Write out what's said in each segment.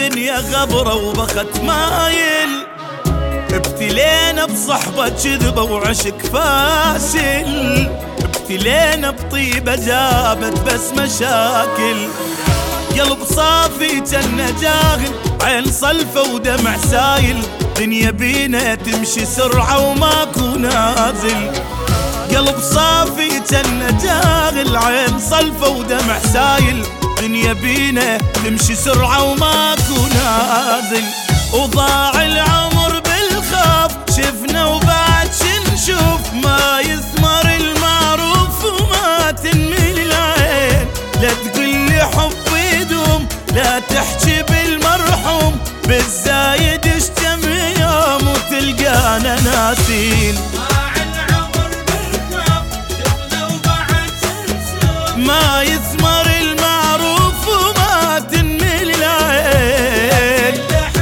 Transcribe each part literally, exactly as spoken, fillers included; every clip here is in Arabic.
الدنيا غبرة وبخت مايل، ابتلينا بصحبة كذبة وعشق فاشل، ابتلينا بطيبة جابت بس مشاكل. قلب صافي جنة جاهل، عين صلفة ودمع سايل، دنيا بينا تمشي سرعة وماكو نازل. قلب صافي جنة جاهل، عين صلفة ودمع سايل، دنيا بينا تمشي سرعة وماكو نازل. وضاع العمر بالخوف شفنا وبعد شنشوف، ما يثمر المعروف وما تنمي العين. لا تقولي حب يدوم، لا تحكي بالمرحوم، بالزايد اشتم يوم وتلقانا ناسين. ما يثمر المعروف وما تنمي العين،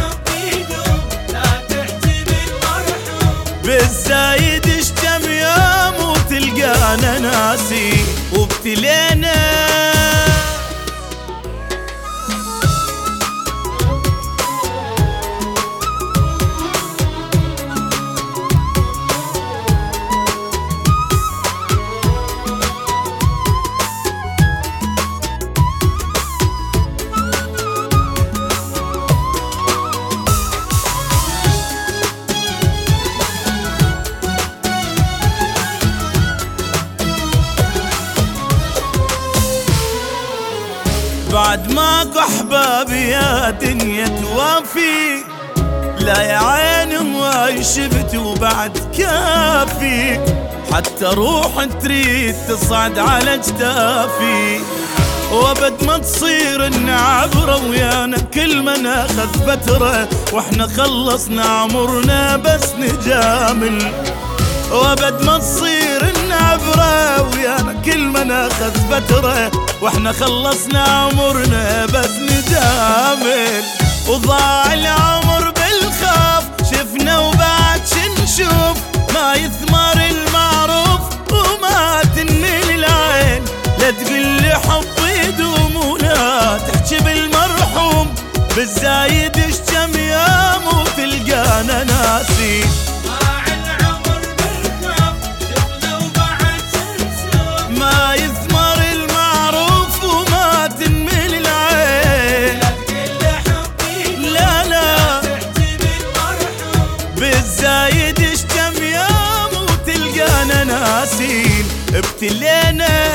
بالزايد اشتم يوم وتلقانا ناسين. وابتلينا بعد ماكو احبابي يا دنيا توافي، لا يا عيني هواي شفت وبعد كافي، حتى روح تريد تصعد على جدافي. وابد ما تصير النعبرة ويانا كل ما ناخذ فترة، واحنا خلصنا عمرنا بس نجامل. وابد ما تصير النعبرة ويانا كل ما ناخذ فترة، واحنا خلصنا عمرنا بس نجامل. وضاع العمر بالخوف شفنا وبعد شنشوف، ما يثمر المعروف وما تنمي العين. لا تقولي حب يدوم ولا تحكي بالمرحوم، بالزايد اشتم يوم وتلقانا ناسين. ما يثمر المعروف وما تنمي العين، لا لا بالزايد اشتم يوم وتلقانا ناسين. ابتلينا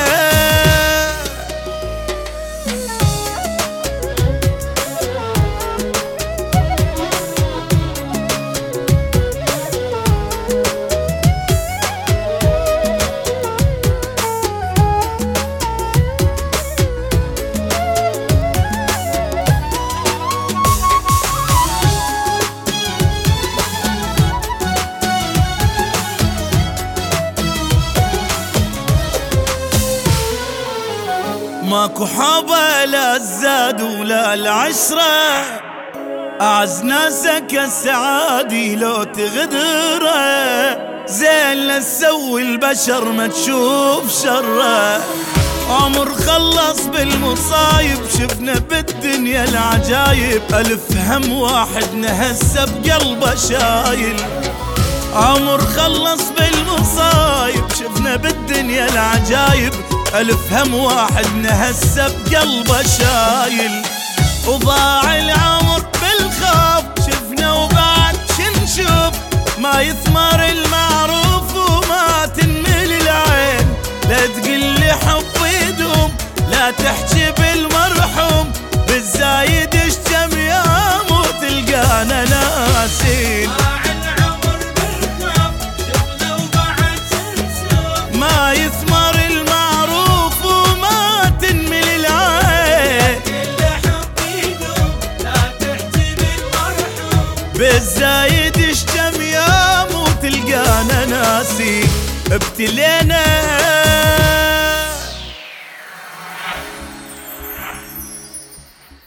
ماكو حابة لا الزاد ولا العشرة، أعز ناسك السعادي لو تغدره، زين لا تسوي البشر ما تشوف شره. عمر خلص بالمصايب شفنا بالدنيا العجايب، ألف هم واحد نهسه بقلبه شايل. عمر خلص بالمصايب شفنا بالدنيا العجايب، ألف هم واحد نهسه بقلبه شايل. وضاع العمر بالخوف شفنا وبعد شنشوف، ما يثمر المعروف وما تنمي العين. لا تقولي حب يدوم، لا تحكي بالمرحوم، بالزايد اشتم يوم وتلقانا ناسين. ما يثمر المعروف وما تنمي العين، بالزايد اشتم يوم وتلقانا ناسين. ابتلينا